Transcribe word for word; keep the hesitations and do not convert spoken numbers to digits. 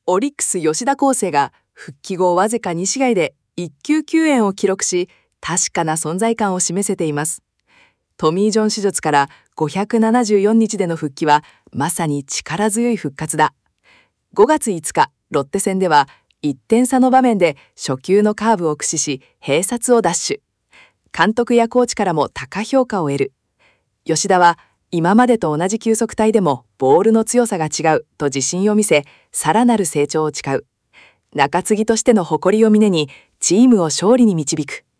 オリックス吉田輝星が復帰後わずかに試合で一級救援を記録し、確かな存在感を示せています。トミー・ジョン手術からごひゃくななじゅうよっかでの復帰はまさに力強い復活だ。ごがついつか、ロッテ戦ではいってん差の場面で初球のカーブを駆使し併殺を奪取。監督やコーチからも高評価を得る。吉田は今までと同じ球速帯でもボールの強さが違うと自信を見せ、さらなる成長を誓う。中継ぎとしての誇りを胸にチームを勝利に導く。